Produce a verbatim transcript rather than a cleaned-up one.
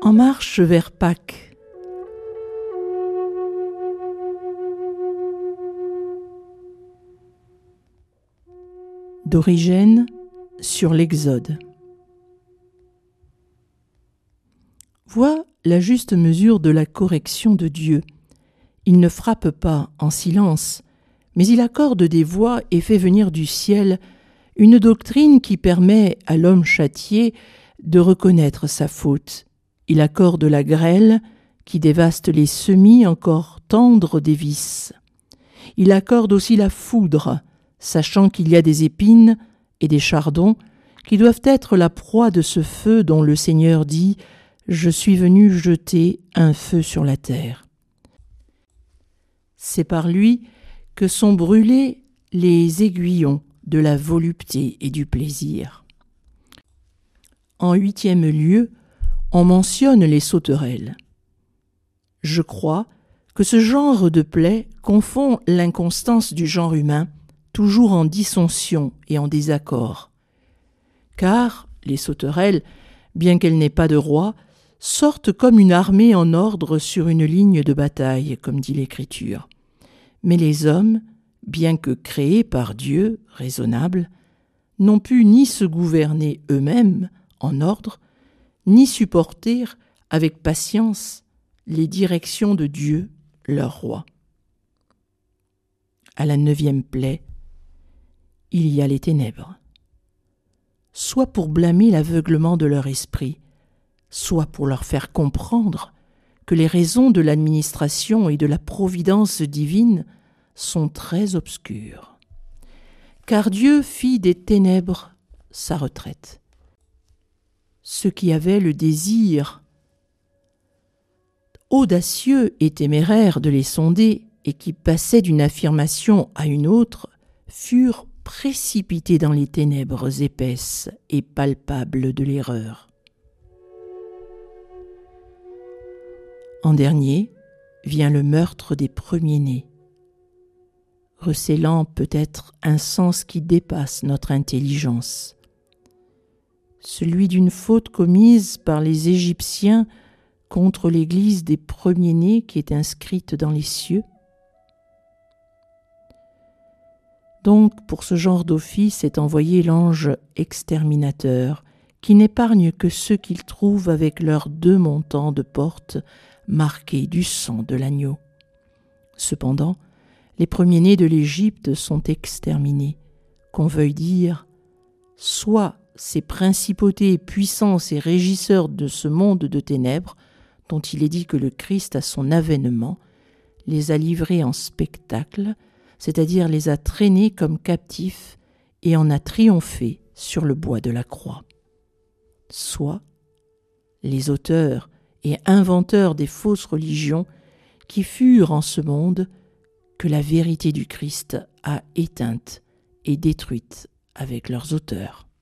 En marche vers Pâques. D'Origène sur l'Exode. Vois la juste mesure de la correction de Dieu. Il ne frappe pas en silence, mais il accorde des voix et fait venir du ciel une doctrine qui permet à l'homme châtié de reconnaître sa faute. Il accorde la grêle qui dévaste les semis encore tendres des vices. Il accorde aussi la foudre, sachant qu'il y a des épines et des chardons qui doivent être la proie de ce feu dont le Seigneur dit « Je suis venu jeter un feu sur la terre ». C'est par lui que sont brûlés les aiguillons de la volupté et du plaisir. En huitième lieu, on mentionne les sauterelles. Je crois que ce genre de plaie confond l'inconstance du genre humain, toujours en dissension et en désaccord. Car les sauterelles, bien qu'elles n'aient pas de roi, sortent comme une armée en ordre sur une ligne de bataille, comme dit l'Écriture. Mais les hommes, bien que créés par Dieu, raisonnables, n'ont pu ni se gouverner eux-mêmes en ordre, ni supporter avec patience les directions de Dieu, leur roi. À la neuvième plaie, il y a les ténèbres. Soit pour blâmer l'aveuglement de leur esprit, soit pour leur faire comprendre que les raisons de l'administration et de la providence divine sont très obscures. Car Dieu fit des ténèbres sa retraite. Ceux qui avaient le désir audacieux et téméraire de les sonder et qui passaient d'une affirmation à une autre furent précipités dans les ténèbres épaisses et palpables de l'erreur. En dernier vient le meurtre des premiers-nés, recélant peut-être un sens qui dépasse notre intelligence. Celui d'une faute commise par les Égyptiens contre l'église des premiers-nés qui est inscrite dans les cieux. Donc, pour ce genre d'office est envoyé l'ange exterminateur, qui n'épargne que ceux qu'il trouve avec leurs deux montants de porte marqués du sang de l'agneau. Cependant, les premiers-nés de l'Égypte sont exterminés, qu'on veuille dire, soit ces principautés, puissances et régisseurs de ce monde de ténèbres, dont il est dit que le Christ, à son avènement, les a livrés en spectacle, c'est-à-dire les a traînés comme captifs et en a triomphé sur le bois de la croix. Soit les auteurs et inventeurs des fausses religions qui furent en ce monde que la vérité du Christ a éteinte et détruite avec leurs auteurs.